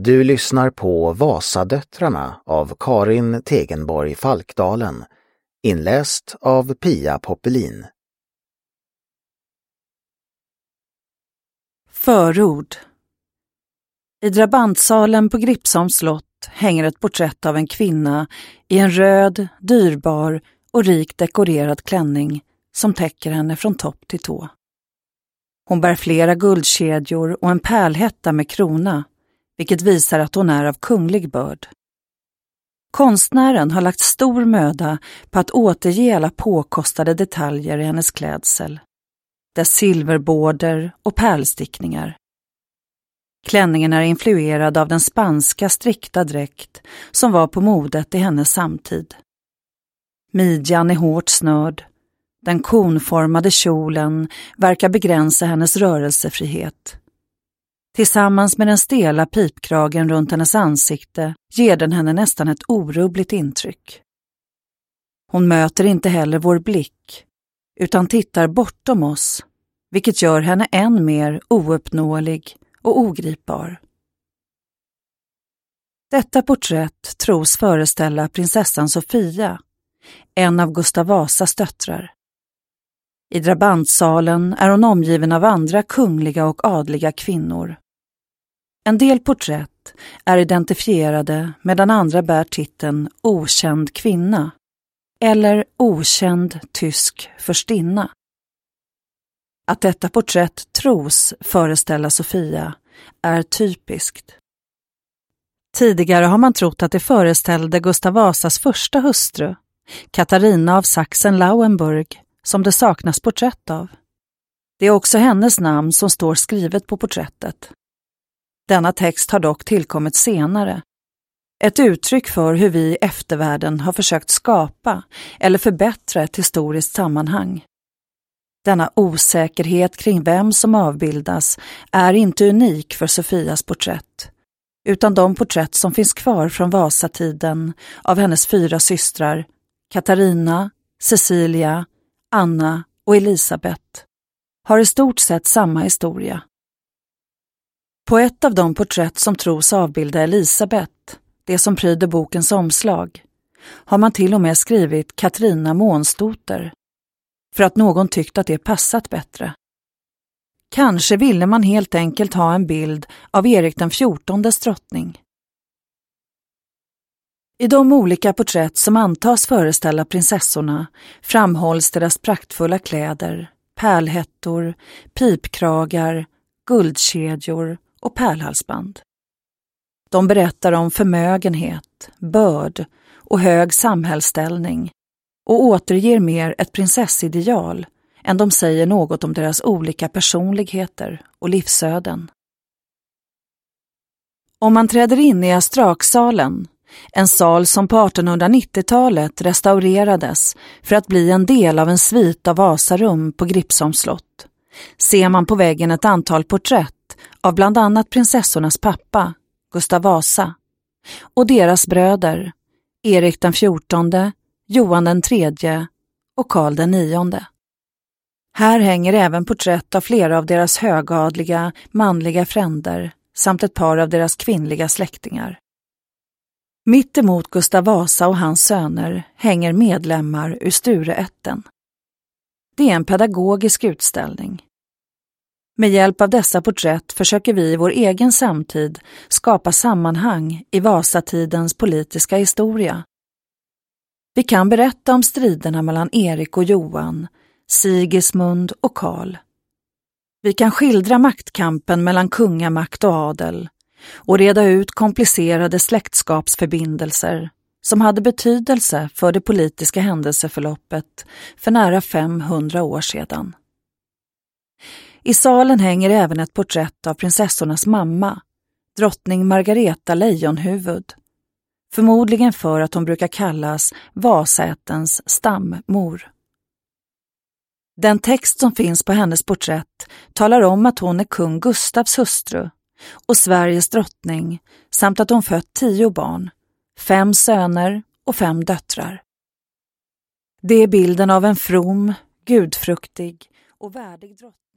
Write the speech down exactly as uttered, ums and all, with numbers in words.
Du lyssnar på Vasadöttrarna av Karin Tegenborg Falkdalen, inläst av Pia Poppelin. Förord. I drabantsalen på Gripsholms slott hänger ett porträtt av en kvinna i en röd, dyrbar och rikt dekorerad klänning som täcker henne från topp till tå. Hon bär flera guldkedjor och en pärlhätta med krona, vilket visar att hon är av kunglig börd. Konstnären har lagt stor möda på att återge alla påkostade detaljer i hennes klädsel, dess silverborder och pärlstickningar. Klänningen är influerad av den spanska strikta dräkt som var på modet i hennes samtid. Midjan är hårt snörd. Den konformade kjolen verkar begränsa hennes rörelsefrihet. Tillsammans med den stela pipkragen runt hennes ansikte ger den henne nästan ett orubbligt intryck. Hon möter inte heller vår blick, utan tittar bortom oss, vilket gör henne än mer ouppnåelig och ogripbar. Detta porträtt tros föreställa prinsessan Sofia, en av Gustav Vasas döttrar. I drabantsalen är hon omgiven av andra kungliga och adliga kvinnor. En del porträtt är identifierade medan andra bär titeln okänd kvinna eller okänd tysk förstinna. Att detta porträtt tros föreställa Sofia är typiskt. Tidigare har man trott att det föreställde Gustav Vasas första hustru, Katarina av Sachsen-Lauenburg, som det saknas porträtt av. Det är också hennes namn som står skrivet på porträttet. Denna text har dock tillkommit senare. Ett uttryck för hur vi i eftervärlden har försökt skapa eller förbättra ett historiskt sammanhang. Denna osäkerhet kring vem som avbildas är inte unik för Sofias porträtt, utan de porträtt som finns kvar från Vasatiden av hennes fyra systrar, Katarina, Cecilia, Anna och Elisabeth, har i stort sett samma historia. På ett av de porträtt som tros avbilda Elisabeth, det som pryder bokens omslag, har man till och med skrivit Katarina Månstoter, för att någon tyckt att det passat bättre. Kanske ville man helt enkelt ha en bild av Erik den fjortondes drottning. I de olika porträtt som antas föreställa prinsessorna framhålls deras praktfulla kläder, pärlhättor, pipkragar, guldkedjor och pärlhalsband. De berättar om förmögenhet, börd och hög samhällsställning och återger mer ett prinsessideal än de säger något om deras olika personligheter och livsöden. Om man träder in i Astraksalen, en sal som på artonhundranittiotalet restaurerades för att bli en del av en svit av Vasarum på Gripsholms slott, ser man på väggen ett antal porträtt av bland annat prinsessornas pappa, Gustav Vasa, och deras bröder, Erik den fjortonde, Johan den tredje och Karl den nionde. Här hänger även porträtt av flera av deras högadliga, manliga fränder samt ett par av deras kvinnliga släktingar. Mitt emot Gustav Vasa och hans söner hänger medlemmar ur Stureätten. Det är en pedagogisk utställning. Med hjälp av dessa porträtt försöker vi i vår egen samtid skapa sammanhang i Vasatidens politiska historia. Vi kan berätta om striderna mellan Erik och Johan, Sigismund och Karl. Vi kan skildra maktkampen mellan kungamakt och adel och reda ut komplicerade släktskapsförbindelser som hade betydelse för det politiska händelseförloppet för nära femhundra år sedan. I salen hänger även ett porträtt av prinsessornas mamma, drottning Margareta Lejonhuvud, förmodligen för att hon brukar kallas Vasaättens stammor. Den text som finns på hennes porträtt talar om att hon är kung Gustavs hustru och Sveriges drottning samt att hon fött tio barn, fem söner och fem döttrar. Det är bilden av en from, gudfruktig och värdig drottning.